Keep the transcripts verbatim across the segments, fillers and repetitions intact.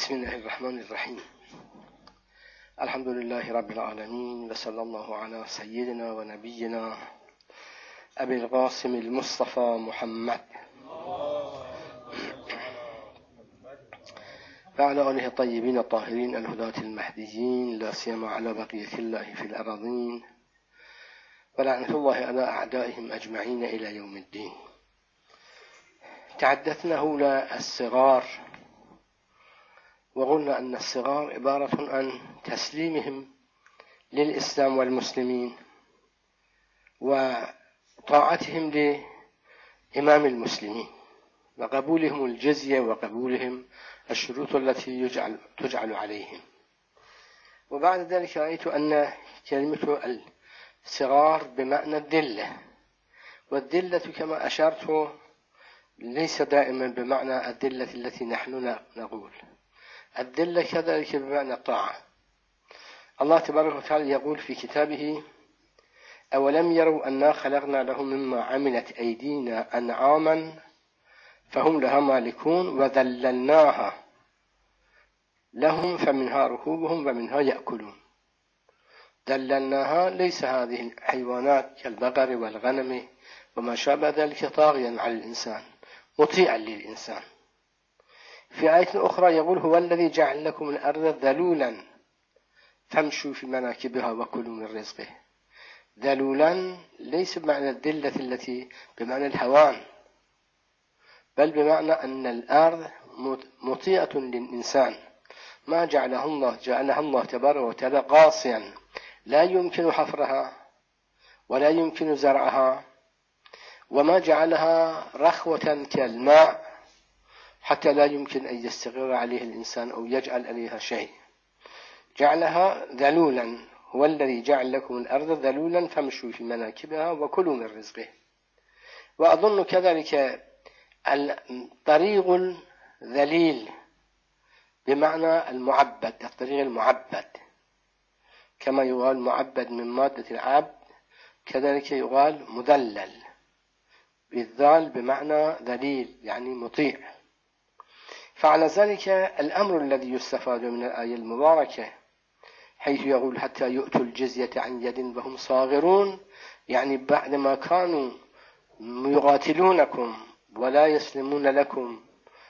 بسم الله الرحمن الرحيم. الحمد لله رب العالمين، وصلى الله على سيدنا ونبينا أبي القاسم المصطفى محمد وعلى آله الطيبين الطاهرين الهداة المهديين، لا سيما على بقية الله في الأراضين، ولعنة الله على أعدائهم أجمعين إلى يوم الدين. تحدثنا هنا الصغار، وقلنا أن الصغار عبارة عن تسليمهم للإسلام والمسلمين وطاعتهم لإمام المسلمين وقبولهم الجزية وقبولهم الشروط التي يجعل تجعل عليهم. وبعد ذلك رأيت أن كلمة الصغار بمعنى الذلة، والذلة كما أشرت ليس دائما بمعنى الذلة التي نحن نقول، الذلة كذلك بمعنى الطاعة. الله تبارك وتعالى يقول في كتابه: أولم يروا أنا خلقنا لهم مما عملت أيدينا أنعاما فهم لها مالكون وذللناها لهم فمنها ركوبهم ومنها يأكلون. ذللناها ليس هذه الحيوانات كالبقر والغنم وما شابه ذلك طاغيا على الإنسان، مطيعا للإنسان. في آية أخرى يقول: هو الذي جعل لكم الأرض ذلولا فامشوا في مناكبها وكلوا من رزقه. ذلولا ليس بمعنى الذلة التي بمعنى الهوان، بل بمعنى أن الأرض مطيعة للإنسان، ما جعلها الله جعلها الله تبارك وتعالى قاسيا لا يمكن حفرها ولا يمكن زرعها، وما جعلها رخوة كالماء حتى لا يمكن أن يستقر عليه الإنسان أو يجعل عليها شيء. جعلها ذلولا، هو الذي جعل لكم الأرض ذلولا فامشوا في مناكبها وكلوا من رزقه. وأظن كذلك الطريق الذليل بمعنى المعبد، الطريق المعبد، كما يقال معبد من مادة العبد، كذلك يقال مذلل بالذال بمعنى ذليل يعني مطيع. فعلى ذلك الأمر الذي يستفاد من الآية المباركة حيث يقول: حتى يؤتوا الجزية عن يد وهم صاغرون، يعني بعدما كانوا يقاتلونكم ولا يسلمون لكم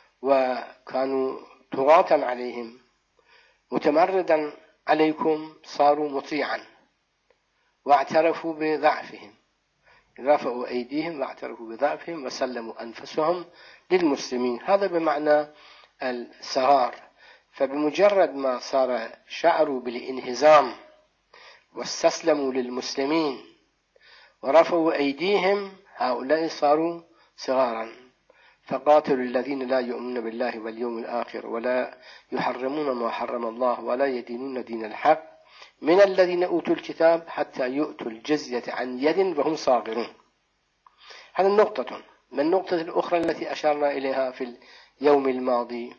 وكانوا طغاة عليهم متمردا عليكم، صاروا مطيعا واعترفوا بضعفهم، رفعوا أيديهم واعترفوا بضعفهم وسلموا أنفسهم للمسلمين. هذا بمعنى الصغار. فبمجرد ما صار شعروا بالانهزام واستسلموا للمسلمين ورفعوا أيديهم، هؤلاء صاروا صغارا. فقاتلوا الذين لا يؤمنون بالله واليوم الآخر ولا يحرمون ما حرم الله ولا يدينون دين الحق من الذين أوتوا الكتاب حتى يؤتوا الجزية عن يد وهم صاغرون. هذه النقطة. من النقطة الأخرى التي أشرنا إليها في اليوم الماضي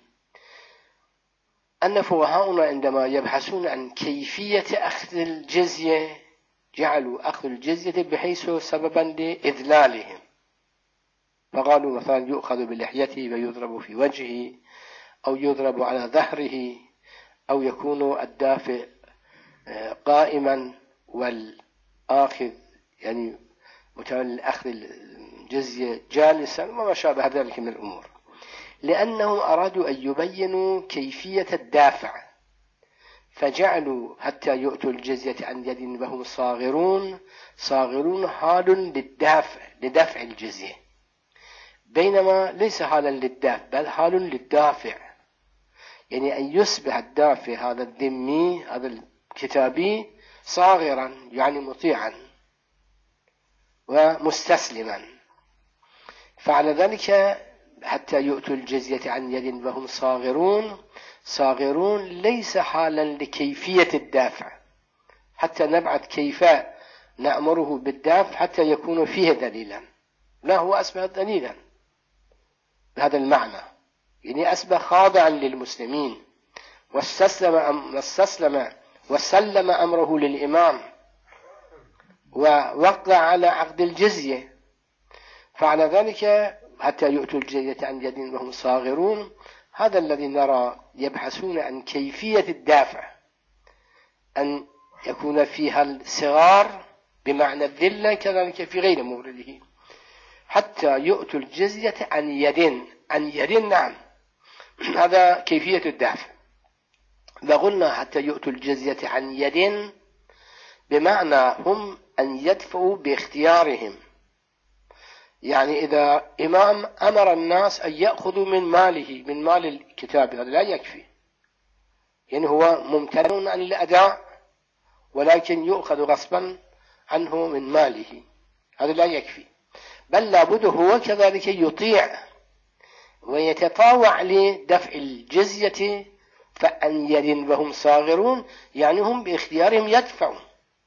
أن فقهاؤنا عندما يبحثون عن كيفية أخذ الجزية جعلوا أخذ الجزية بحيث سببا لإذلالهم، فقالوا مثلا يؤخذ بلحيته ويضرب في وجهه أو يضرب على ظهره أو يكون الدافع قائما والآخذ يعني متولي أخذ الجزية جالسا وما شابه ذلك من الأمور، لأنهم أرادوا أن يبينوا كيفية الدافع، فجعلوا حتى يؤتوا الجزية عن يد وهم صاغرون. صاغرون حال للدافع لدفع الجزية، بينما ليس حالا للدافع بل حال للدافع، يعني أن يصبح الدافع هذا الذمي هذا الكتابي صاغرا يعني مطيعا ومستسلما. فعلى ذلك حتى يؤتوا الجزية عن يد وهم صاغرون، صاغرون ليس حالا لكيفية الدافع حتى نبعث كيف نأمره بالدافع حتى يكون فيه دليلا، لا هو أصبح دليلا بهذا المعنى، يعني أصبح خاضعا للمسلمين واستسلم واستسلم وسلم أمره للإمام ووقع على عقد الجزية. فعلى ذلك حتى يؤتوا الجزية عن يد وهم صاغرون، هذا الذي نرى يبحثون عن كيفية الدافع، أن يكون فيها الصغار بمعنى الذلة كذلك في غير مورده، حتى يؤتوا الجزية عن يد، عن يد نعم، هذا كيفية الدافع. وقلنا حتى يؤتوا الجزية عن يد بمعنى هم أن يدفعوا باختيارهم، يعني إذا إمام أمر الناس أن يأخذوا من ماله، من مال الكتاب، هذا لا يكفي، يعني هو ممتن عن الأداء ولكن يؤخذ غصبا عنه من ماله، هذا لا يكفي، بل لابد هو كذلك يطيع ويتطاوع لدفع الجزية فأن يد وهم صاغرون، يعني هم باختيارهم يدفعوا،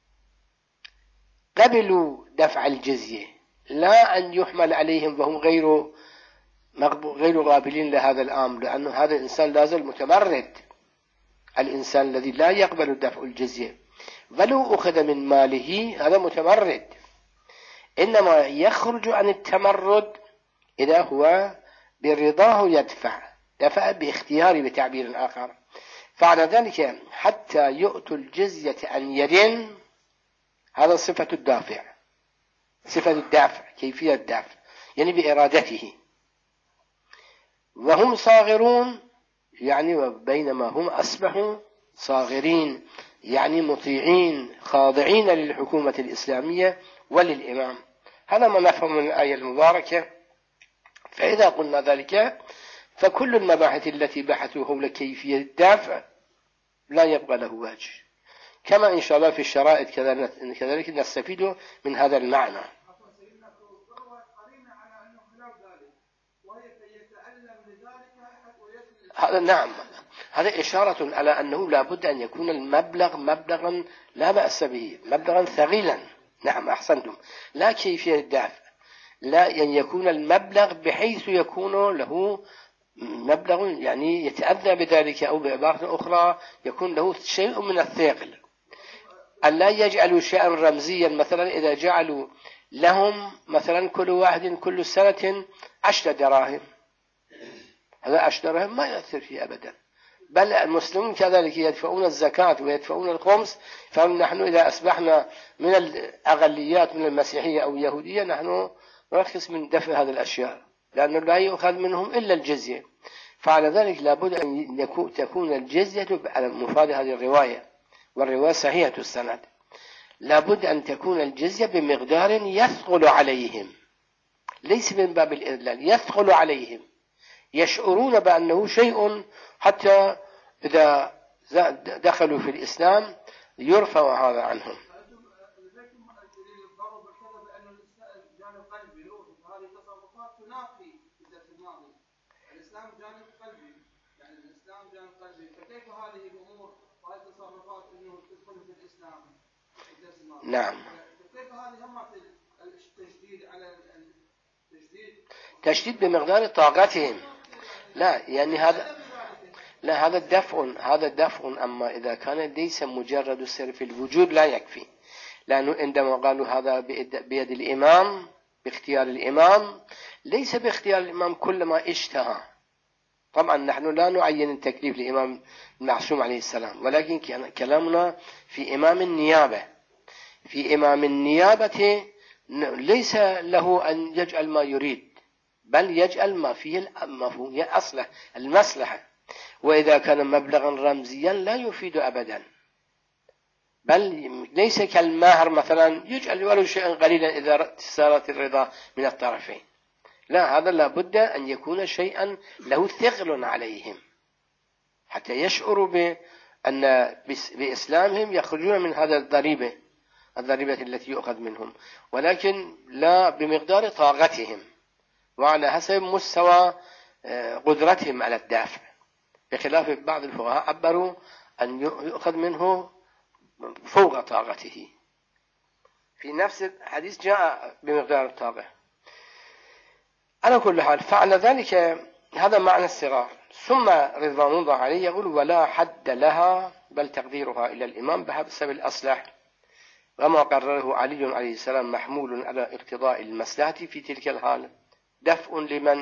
قبلوا دفع الجزية، لا أن يحمل عليهم وهم غير غير قابلين لهذا الأمر، لأن هذا الإنسان لازال متمرد، الإنسان الذي لا يقبل دفع الجزية ولو أخذ من ماله هذا متمرد، إنما يخرج عن التمرد إذا هو برضاه يدفع، دفع باختياره بتعبير آخر. فعلى ذلك حتى يؤتوا الجزية عن يد، هذا صفة الدافع، صفة الدافع، كيفية الدافع يعني بإرادته، وهم صاغرون يعني بينما هم أصبحوا صاغرين يعني مطيعين خاضعين للحكومة الإسلامية وللإمام. هذا ما نفهم من الآية المباركة. فإذا قلنا ذلك فكل المباحث التي بحثوا حول كيفية الدافع لا يبقى له وجه، كما إن شاء الله في الشرائط كذلك نستفيد من هذا المعنى. هذا نعم، هذا إشارة على أنه لا بد أن يكون المبلغ مبلغا لا بأس به، مبلغا ثقيلا. نعم أحسنتم، لا كيفية الدافع، لا أن يعني يكون المبلغ بحيث يكون له مبلغ يعني يتأذى بذلك، أو بعبارة أخرى يكون له شيء من الثقل، أن لا يجعلوا شيئا رمزيا، مثلا إذا جعلوا لهم مثلا كل واحد كل سنة عشر دراهم، هذا عشر دراهم ما يأثر فيه أبدا، بل المسلمون كذلك يدفعون الزكاة ويدفعون الخمس، فنحن إذا أصبحنا من الأغليات من المسيحية أو اليهودية نحن نرخص من دفع هذه الأشياء، لأنه لا يؤخذ منهم إلا الجزية. فعلى ذلك لابد أن تكون الجزية على مفاد هذه الرواية، والرواية صحيحة السند، لابد أن تكون الجزية بمقدار يثقل عليهم، ليس من باب الإذلال، يثقل عليهم، يشعرون بأنه شيء حتى إذا دخلوا في الإسلام يرفع هذا عنهم. نعم، تشديد بمقدار طاقتهم، لا يعني هذا لا هذا دفع، هذا دفع، أما إذا كان ليس مجرد صرف الوجود لا يكفي، لأنه عندما قالوا هذا بيد الإمام باختيار الإمام، ليس باختيار الإمام كل ما اشتهى، طبعا نحن لا نعين التكليف لإمام المعصوم عليه السلام، ولكن كلامنا في إمام النيابة، في إمام النيابة ليس له أن يجعل ما يريد، بل يجعل ما فيه المفهوم أصله المصلحة، وإذا كان مبلغا رمزيا لا يفيد أبدا، بل ليس كالماهر مثلا يجعل ولو شيئا قليلا إذا صارت الرضا من الطرفين، لا، هذا لابد أن يكون شيئا له ثقل عليهم حتى يشعروا بأن بإسلامهم يخرجون من هذا الضريبة الضريبة التي يؤخذ منهم، ولكن لا بمقدار طاقتهم وعلى حسب مستوى قدرتهم على الدافع، بخلاف بعض الفقهاء عبروا أن يؤخذ منه فوق طاقته، في نفس الحديث جاء بمقدار الطاقة. على كل حال فعل ذلك، هذا معنى الصغار. ثم رضوان الله عليه يقول ولا حد لها بل تقديرها إلى الإمام بحسب الأصلح، وما قرره علي عليه السلام محمول على اقتضاء المصلحة في تلك الحال، دفع لمن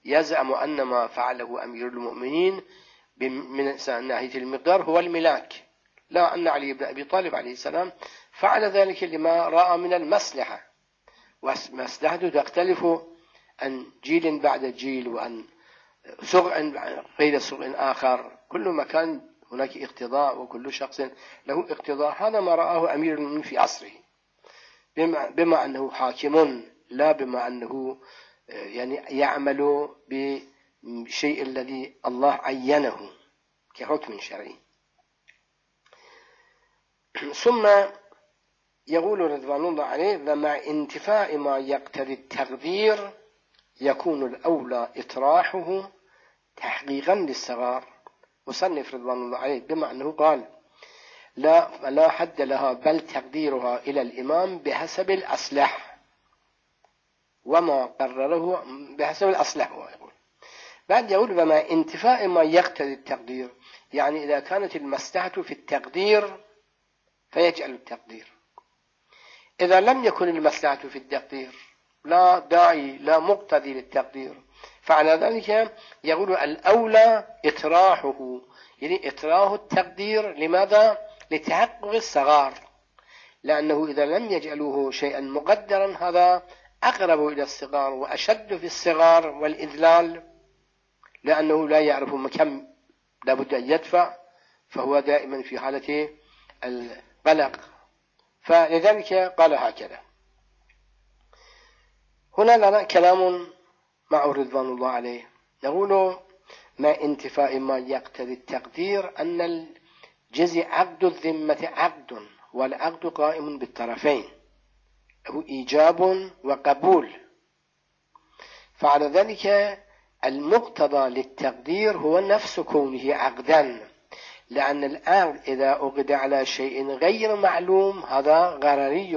يزعم أن ما فعله أمير المؤمنين من ناحية المقدار هو الملاك، لا، أن علي بن أبي طالب عليه السلام فعل ذلك لما رأى من المصلحة، ومصلحته تختلف عن جيل بعد جيل وعن سرع غير سرع آخر، كل مكان هناك اقتضاء وكل شخص له اقتضاء. هذا ما رآه أمير المؤمنين في عصره، بما, بما أنه حاكم، لا بما أنه يعني يعمل بشيء الذي الله عينه كحكم شرعي. ثم يقول رضوان الله عليه: ومع انتفاء ما يقتضي التقدير يكون الأولى إطراحه تحقيقا للصغار. مصنف رضوان الله عليه بما أنه قال: لا لا حد لها بل تقديرها إلى الإمام بحسب الأصلح، وما قرره بحسب الأصلح. هو يقول بعد يقول: وما انتفاء ما يقتضي التقدير، يعني إذا كانت المصلحة في التقدير فيجعل التقدير، إذا لم يكن المصلحة في التقدير لا داعي لا مقتضي للتقدير، فعلى ذلك يقول الأولى إطراحه، يعني إطراح التقدير. لماذا؟ لتحقق الصغار، لأنه إذا لم يجعلوه شيئا مقدرا هذا أقرب إلى الصغار وأشد في الصغار والإذلال، لأنه لا يعرف كم لابد أن يدفع، فهو دائما في حالة القلق، فلذلك قال هكذا. هنا لنا كلام مع رضوان الله عليه، نقول: ما انتفاء ما يقتضي التقدير أن الجزء عقد الذمة عقد، والعقد قائم بالطرفين، هو إيجاب وقبول، فعلى ذلك المقتضى للتقدير هو نفس كونه عقدا، لأن العقد إذا أقد على شيء غير معلوم هذا غرري،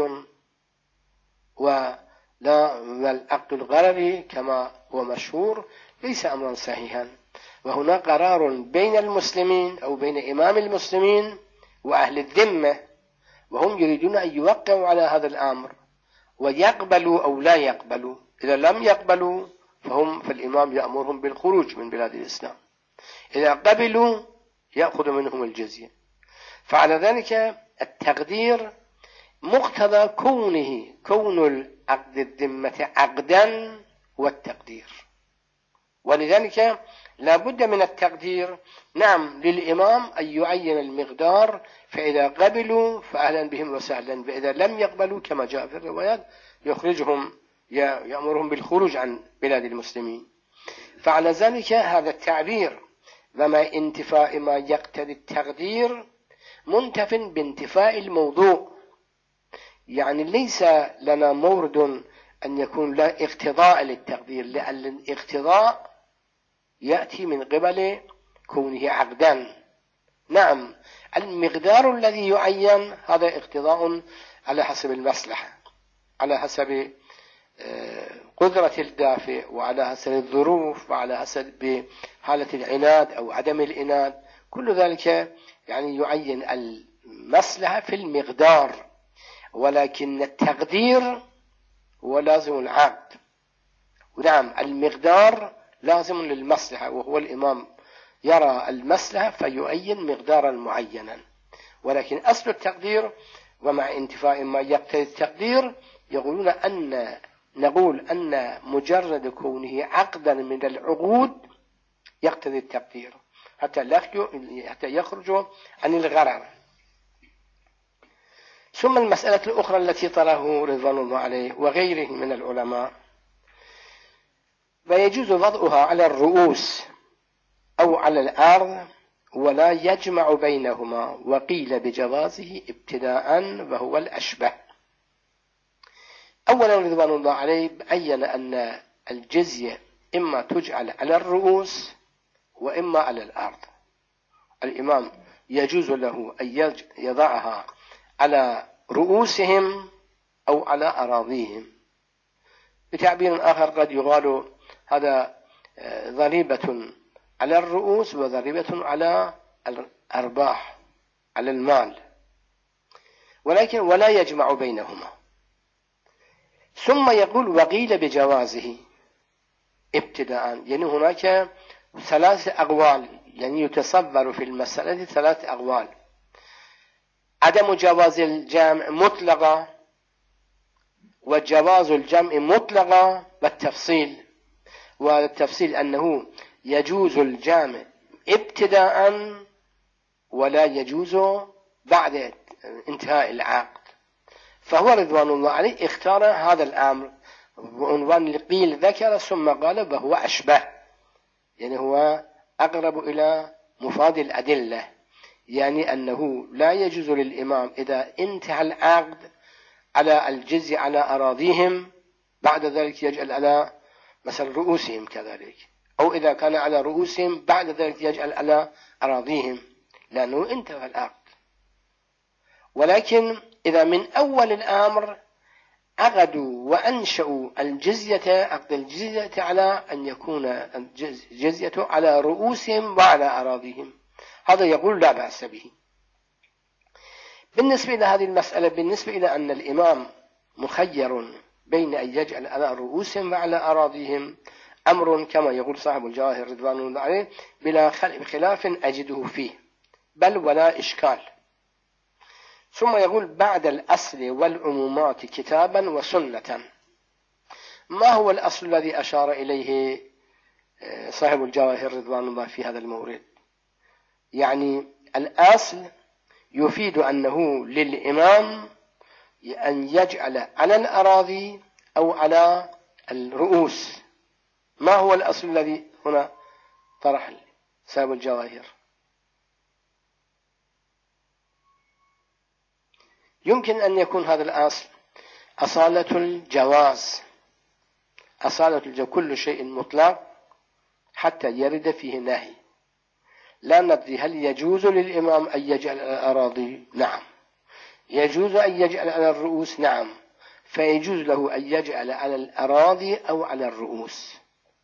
ولا والعقد الغرري كما هو مشهور ليس أمرا صحيحا. وهنا قرار بين المسلمين أو بين إمام المسلمين وأهل الذمة، وهم يريدون أن يوقعوا على هذا الأمر ويقبلوا أو لا يقبلوا. إذا لم يقبلوا فهم فالإمام يأمرهم بالخروج من بلاد الإسلام، إذا قبلوا يأخذ منهم الجزية. فعلى ذلك التقدير مقتضى كونه كون العقد الذمة عقدا والتقدير، ولذلك لا بد من التقدير. نعم، للإمام أن يعين المقدار، فإذا قبلوا فأهلا بهم وسهلا، فإذا لم يقبلوا كما جاء في الروايات يخرجهم، يأمرهم بالخروج عن بلاد المسلمين. فعلى ذلك هذا التعبير وما انتفاء ما يقتضي التقدير منتف بانتفاء الموضوع، يعني ليس لنا مورد أن يكون لا اقتضاء للتقدير، لأن الاقتضاء يأتي من قبل كونه عقدا. نعم، المقدار الذي يعين هذا اقتضاء على حسب المصلحة، على حسب قدرة الدافع، وعلى حسب الظروف، وعلى حسب حالة العناد أو عدم العناد، كل ذلك يعني يعين المصلحة في المقدار، ولكن التقدير هو لازم العقد. ونعم، المقدار لازم للمصلحة، وهو الإمام يرى المصلحة فيعين مقدارا معينا، ولكن أصل التقدير ومع انتفاء ما يقتضي التقدير يقولون أن نقول أن مجرد كونه عقدا من العقود يقتضي التقدير حتى يخرج عن الغرر. ثم المسألة الأخرى التي طرحه رضوان الله عليه وغيره من العلماء: ويجوز وضعها على الرؤوس أو على الأرض ولا يجمع بينهما، وقيل بجوازه ابتداء وهو الأشبه. أولا رضوان الله عليه بين أن الجزية إما تجعل على الرؤوس وإما على الأرض. الإمام يجوز له أن يضعها على رؤوسهم أو على أراضيهم. بتعبير آخر قد يقال هذا ضريبة على الرؤوس وضريبة على الأرباح، على المال، ولكن ولا يجمع بينهما. ثم يقول: وقيل بجوازه، ابتداء، يعني هناك ثلاث أقوال، يعني يتصور في المسألة ثلاث أقوال: عدم جواز الجمع مطلقا، وجواز الجمع مطلقا، والتفصيل. والتفصيل أنه يجوز الجمع ابتداء ولا يجوز بعد انتهاء العقد. فهو رضوان الله عليه اختار هذا الأمر بعنوان قيل ذكر ثم قال وهو أشبه، يعني هو أقرب إلى مفاد الأدلة، يعني أنه لا يجوز للإمام إذا انتهى العقد على الجزية على أراضيهم بعد ذلك يجعل على مثل رؤوسهم كذلك، أو إذا كان على رؤوسهم بعد ذلك يجعل على أراضيهم، لأنه انتهى العقد. ولكن إذا من أول الأمر عقدوا وأنشأوا الجزية، عقد الجزية على أن يكون الجزية على رؤوسهم وعلى أراضيهم، هذا يقول لا بأس به. بالنسبة إلى هذه المسألة، بالنسبة إلى أن الإمام مخير بين أن يجعل على رؤوسهم وعلى أراضيهم، أمر كما يقول صاحب الجواهر رضوان الله عليه بلا خلاف أجده فيه، بل ولا إشكال. ثم يقول بعد الأصل والعمومات كتابا وسنة. ما هو الأصل الذي أشار إليه صاحب الجواهر رضوان الله في هذا المورد؟ يعني الأصل يفيد أنه للإمام أن يجعل على الأراضي أو على الرؤوس. ما هو الأصل الذي هنا طرح صاحب الجواهر؟ يمكن أن يكون هذا الأصل أصالة الجواز، أصالة الجواز، كل شيء مطلق حتى يرد فيه نهي. لا ندري هل يجوز للإمام أن يجعل على الأراضي؟ نعم. يجوز أن يجعل على الرؤوس؟ نعم. فيجوز له أن يجعل على الأراضي أو على الرؤوس.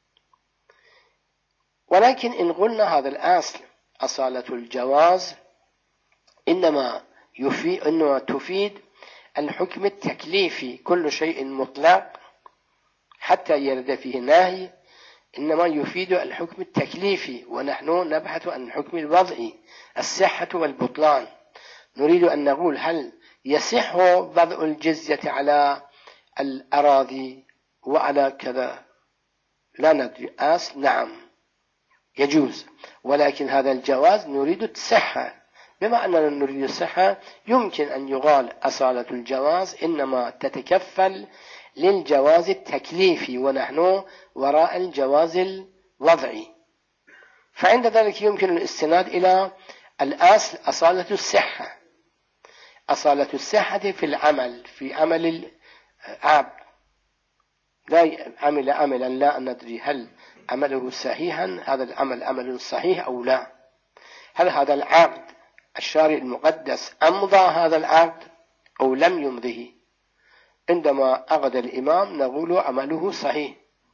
ولكن إن قلنا هذا الأصل أصالة الجواز إنما يفيد إنما تفيد الحكم التكليفي، كل شيء مطلق حتى يرد فيه نهي إنما يفيد الحكم التكليفي، ونحن نبحث عن الحكم الوضعي، الصحة والبطلان. نريد أن نقول هل يصح وضع الجزية على الأراضي وعلى كذا؟ لا ندري. أصل نعم يجوز، ولكن هذا الجواز نريد الصحة. بما أننا نريد الصحة يمكن أن يقال أصالة الجواز إنما تتكفل للجواز التكليفي، ونحن وراء الجواز الوضعي. فعند ذلك يمكن الاستناد إلى الأصل أصالة الصحة، أصالة الصحة في العمل، في عمل العبد. لا عمل عملا لا ندري هل عمله صحيحا، هذا العمل عمل صحيح أو لا، هل هذا العقد الشارع المقدس أمضى هذا العقد أو لم يمضه. عندما عقد الإمام نقول عمله صحيح،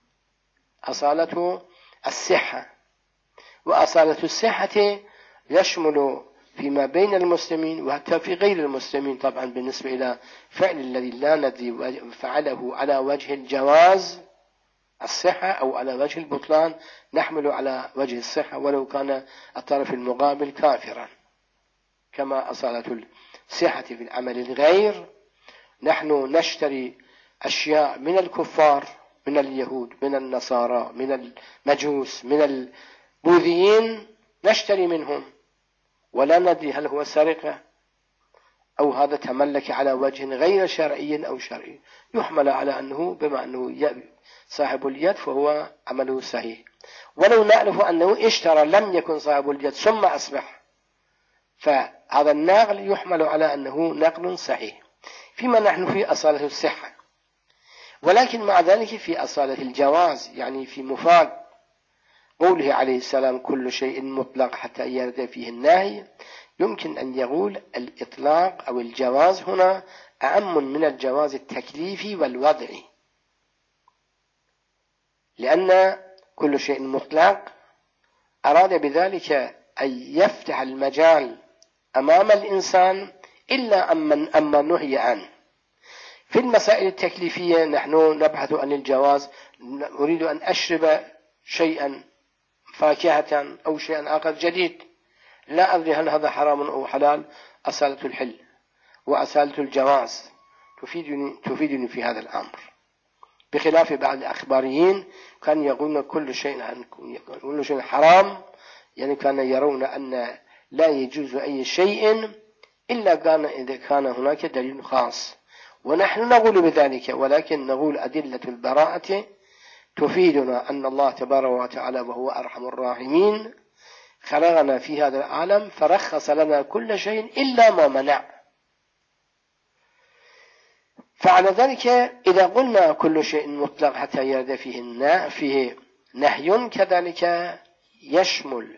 أصالة الصحة. وأصالة الصحة يشمل فيما بين المسلمين وحتى في غير المسلمين، طبعا بالنسبة إلى فعل الذي لا ندري فعله على وجه الجواز الصحة أو على وجه البطلان، نحمل على وجه الصحة ولو كان الطرف المقابل كافرا. كما أصالة الصحة في العمل الغير، نحن نشتري أشياء من الكفار، من اليهود، من النصارى، من المجوس، من البوذيين، نشتري منهم ولا ندري هل هو سرقة أو هذا تملك على وجه غير شرعي أو شرعي، يحمل على أنه بما أنه صاحب اليد فهو عمله صحيح. ولو نعرف أنه اشترى لم يكن صاحب اليد ثم أصبح، فهذا النقل يحمل على أنه نقل صحيح، فيما نحن في أصالة الصحة. ولكن مع ذلك في أصالة الجواز، يعني في مفاد قوله عليه السلام كل شيء مطلق حتى يرد فيه النهي، يمكن أن يقول الإطلاق أو الجواز هنا أعم من الجواز التكليفي والوضعي، لأن كل شيء مطلق أراد بذلك أن يفتح المجال أمام الإنسان إلا أما أما نهي عنه. في المسائل التكليفية نحن نبحث عن الجواز، أريد أن أشرب شيئا فاكهة أو شيئا آخر جديد، لا أدري هل هذا حرام أو حلال، أصالة الحل وأصالة الجواز تفيدني, تفيدني في هذا الأمر، بخلاف بعض الأخباريين كان يقولون كل شيء كل شيء حرام، يعني كان يرون أن لا يجوز أي شيء إلا كان إذا كان هناك دليل خاص، ونحن نقول بذلك، ولكن نقول أدلة البراءة تفيدنا أن الله تبارك وتعالى وهو أرحم الراحمين خلقنا في هذا العالم فرخص لنا كل شيء إلا ما منع. فعلى ذلك إذا قلنا كل شيء مطلق حتى يرد فيه فيه نهي، كذلك يشمل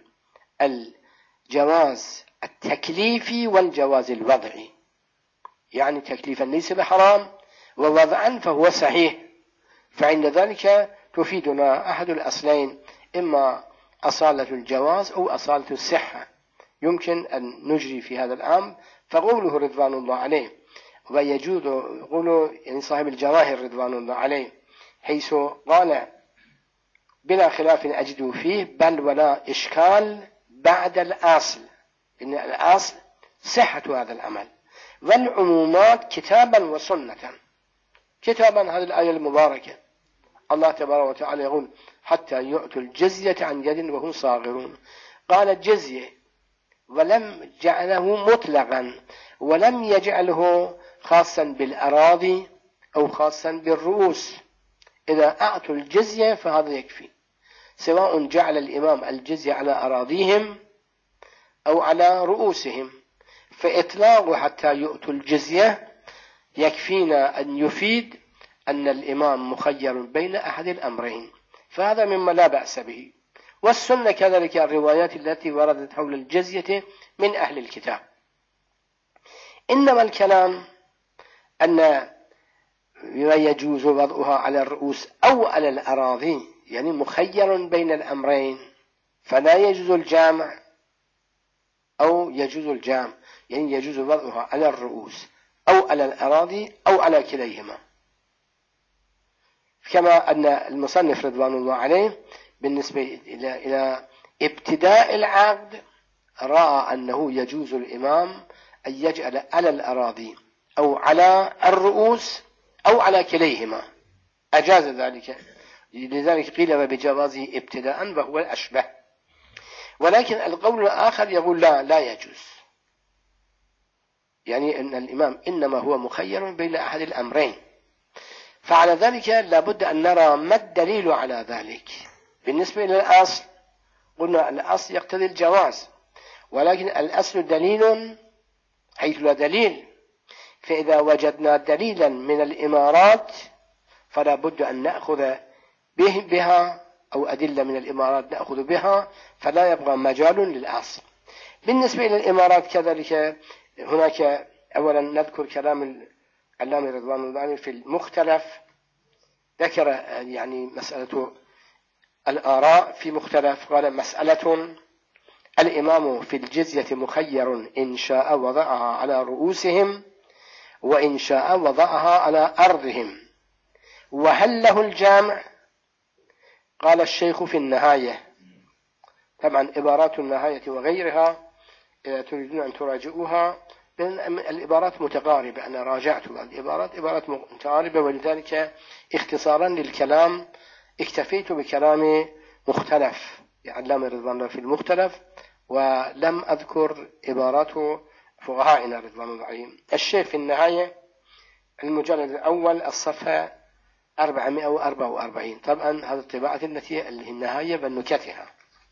الجواز التكليفي والجواز الوضعي، يعني تكليفا ليس بحرام ووضعا فهو صحيح، فعند ذلك تفيدنا أحد الأصلين، إما أصالة الجواز أو أصالة الصحة، يمكن أن نجري في هذا الأمر. فقوله رضوان الله عليه ويجوز، يقول يعني صاحب الجواهر رضوان الله عليه حيث قال بلا خلاف أجد فيه بل ولا إشكال بعد الأصل، إن الأصل صحة هذا العمل، والعمومات كتابا وسنة. كتابا هذه الآية المباركة، الله تبارك وتعالى يقول حتى يؤتوا الجزية عن يد وهم صاغرون، قال الجزية ولم جعله مطلقا، ولم يجعله خاصا بالأراضي أو خاصا بالرؤوس، إذا أعطوا الجزية فهذا يكفي، سواء جعل الإمام الجزية على أراضيهم أو على رؤوسهم، فإطلاقه حتى يؤتوا الجزية يكفينا أن يفيد أن الإمام مخير بين أحد الأمرين، فهذا مما لا بأس به. والسنة كذلك الروايات التي وردت حول الجزية من أهل الكتاب. إنما الكلام أن يجوز وضعها على الرؤوس أو على الأراضي، يعني مخير بين الأمرين، فلا يجوز الجامع أو يجوز الجامع، يعني يجوز وضعها على الرؤوس أو على الأراضي أو على كليهما، كما أن المصنف رضوان الله عليه بالنسبة إلى إلى ابتداء العقد رأى أنه يجوز الإمام أن يجعل على الأراضي أو على الرؤوس أو على كليهما، أجاز ذلك، لذلك قيل بجوازه ابتداء وهو الأشبه. ولكن القول الآخر يقول لا لا يجوز، يعني أن الإمام إنما هو مخير بين أحد الأمرين، فعلى ذلك لابد أن نرى ما الدليل على ذلك. بالنسبة إلى الأصل قلنا الأصل يقتضي الجواز، ولكن الأصل دليل حيث لا دليل، فإذا وجدنا دليلا من الإمارات فلا بد أن نأخذ به بها، أو أدلة من الإمارات نأخذ بها، فلا يبقى مجال للأصل. بالنسبة إلى الإمارات كذلك هناك أولا نذكر كلام العلامة رضوان الله عليه في المختلف، ذكر يعني مسألة الآراء في مختلف، قال مسألة الإمام في الجزية مخير إن شاء وضعها على رؤوسهم وإن شاء وضعها على أرضهم، وهل له الجامع؟ قال الشيخ في النهاية، طبعا عبارات النهاية وغيرها إذا تريدون أن تراجعوها العبارات متقاربة، أنا راجعت العبارات عبارات متقاربة، ولذلك اختصارا للكلام اكتفيت بكلام مختلف العلامة رضوان الله في المختلف، ولم أذكر عبارات فقهائنا رضوان الله عليهم. الشيخ في النهاية المجلد الأول الصفحة أربعمائة وأربعة وأربعين، طبعا هذه الطباعة التي اللي النهاية بنكتها.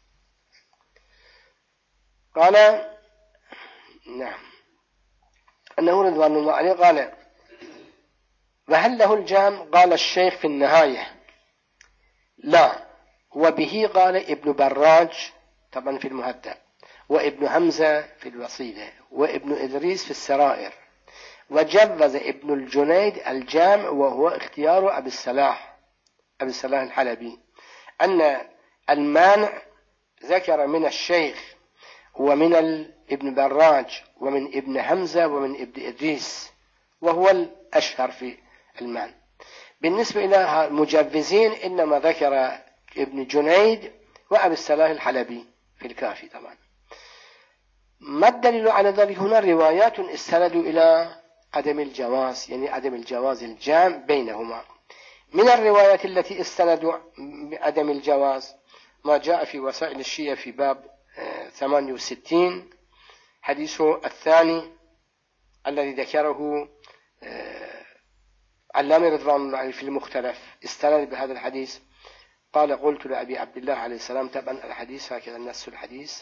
قال نعم أنه رضوان الله عليه قال وهل له الجام؟ قال الشيخ في النهاية لا، وبه قال ابن براج طبعا في المهذب، وابن همزة في الوصيلة، وابن إدريس في السرائر، وجوز ابن الجنيد الجامع وهو اختيار أبي الصلاح أبي الصلاح الحلبي، أن المانع ذكر من الشيخ ومن ابن براج ومن ابن همزة ومن ابن إدريس، وهو الأشهر في المانع. بالنسبة إلى المجوزين إنما ذكر ابن جنيد وأبي السلاح الحلبي في الكافي طبعا. ما الدليل على ذلك؟ هنا روايات استندوا إلى عدم الجواز، يعني عدم الجواز الجام بينهما. من الروايات التي استندوا بعدم الجواز ما جاء في وسائل الشيعة في باب ثمانية وستين، حديثه الثاني الذي ذكره علامة رضوان الله عليه في المختلف، استند بهذا الحديث. قال قلت لأبي عبد الله عليه السلام، طبعا الحديث هكذا نفس الحديث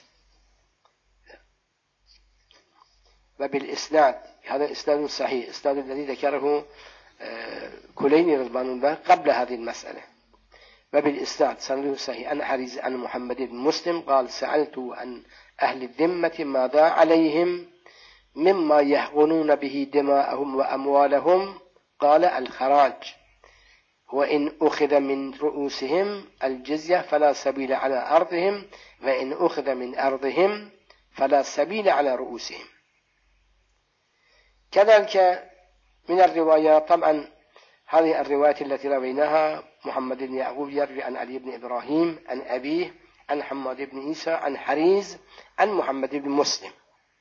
وبالإسناد، هذا إسناد صحيح، إسناد الذي ذكره كليني رضوان الله قبل هذه المسألة، وبالإسناد سنده صحيح. أنا حريز عن محمد بن مسلم قال سألت عن أهل الذمة ماذا عليهم مما يحقنون به دماءهم وأموالهم، قال الخراج، وإن أخذ من رؤوسهم الجزية فلا سبيل على أرضهم، وإن أخذ من أرضهم فلا سبيل على رؤوسهم. كذلك من الروايات طبعا هذه الروايات التي رويناها، محمد بن يعقوب يروي عن علي بن إبراهيم عن أبيه عن حماد بن عيسى عن حريز عن محمد بن مسلم.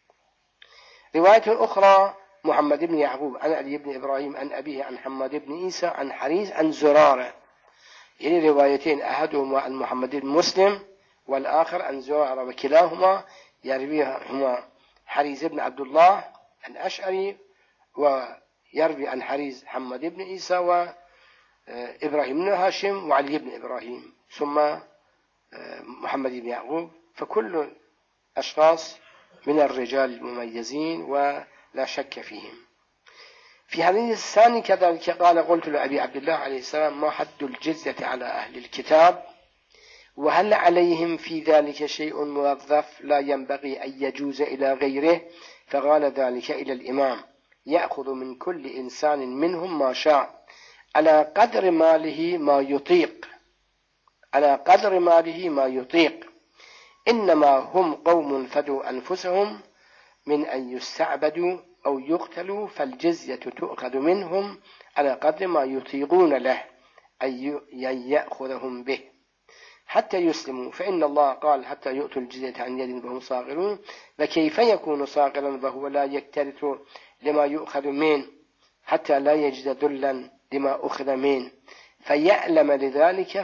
رواية أخرى محمد بن يعقوب عن علي بن إبراهيم عن أبيه عن حماد بن عيسى عن حريز عن زرارة، يعني روايتين أحدهما عن محمد بن مسلم والآخر عن زرارة، وكلاهما يرويهما حريز بن عبد الله الأشعري، ويروي عن حريز حماد بن عيسى وإبراهيم بن هاشم وعلي بن إبراهيم ثم محمد بن يعقوب، فكل أشخاص من الرجال المميزين ولا شك فيهم. في حديث الثاني كذلك قال قلت لأبي عبد الله عليه السلام ما حد الجزية على أهل الكتاب، وهل عليهم في ذلك شيء موظف لا ينبغي أن يجوز إلى غيره؟ فقال ذلك إلى الإمام يأخذ من كل إنسان منهم ما شاء على قدر ماله ما يطيق، على قدر ماله ما يطيق، إنما هم قوم فدوا أنفسهم من أن يستعبدوا أو يقتلوا، فالجزية تؤخذ منهم على قدر ما يطيقون له أن يأخذهم به حتى يسلموا، فإن الله قال حتى يؤتوا الجزية عن يد وهم صاغرون، فكيف يكون صاغرا وهو لا يكترث لما يؤخذ منه حتى لا يجد ذلا لما أخذ منه فيألم لذلك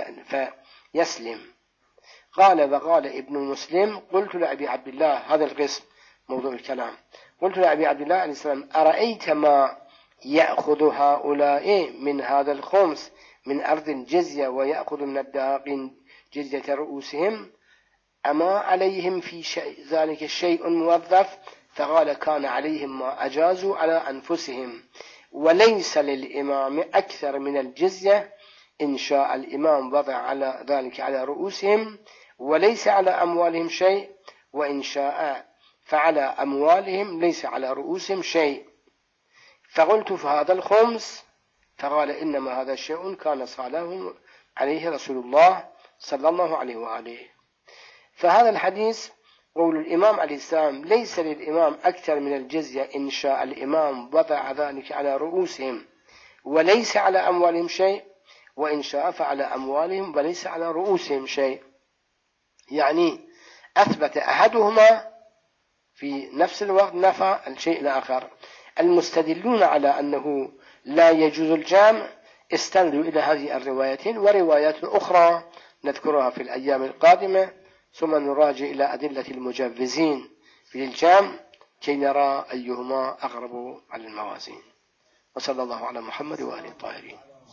فيسلم. قال وقال ابن مسلم قلت لأبي عبد الله، هذا القسم موضوع الكلام، قلت لأبي عبد الله عليه السلام أرأيت ما يأخذ هؤلاء من هذا الخمس من أرض الجزية ويأخذ من الداقين جزية رؤوسهم، أما عليهم في شيء ذلك الشيء موظف؟ فقال كان عليهم ما أجازوا على أنفسهم، وليس للإمام أكثر من الجزية، إن شاء الإمام وضع على ذلك على رؤوسهم، وليس على أموالهم شيء، وإن شاء فعلى أموالهم ليس على رؤوسهم شيء. فقلت فهذا الخمس؟ فقال إنما هذا الشيء كان صالح عليه رسول الله صلى الله عليه وآله. فهذا الحديث قول الإمام عليه السلام ليس للإمام أكثر من الجزية، إن شاء الإمام وضع ذلك على رؤوسهم، وليس على أموالهم شيء، وإن شاء فعلى أموالهم وليس على رؤوسهم شيء. يعني أثبت أحدهما في نفس الوقت نفى الشيء الآخر. المستدلون على أنه لا يجوز الجامع استندوا إلى هذه الروايتين وروايات أخرى نذكرها في الأيام القادمة، ثم نراجع إلى أدلة المجوزين في الجامع كي نرى أيهما أقرب على الموازين. وصلى الله على محمد وآله الطاهرين.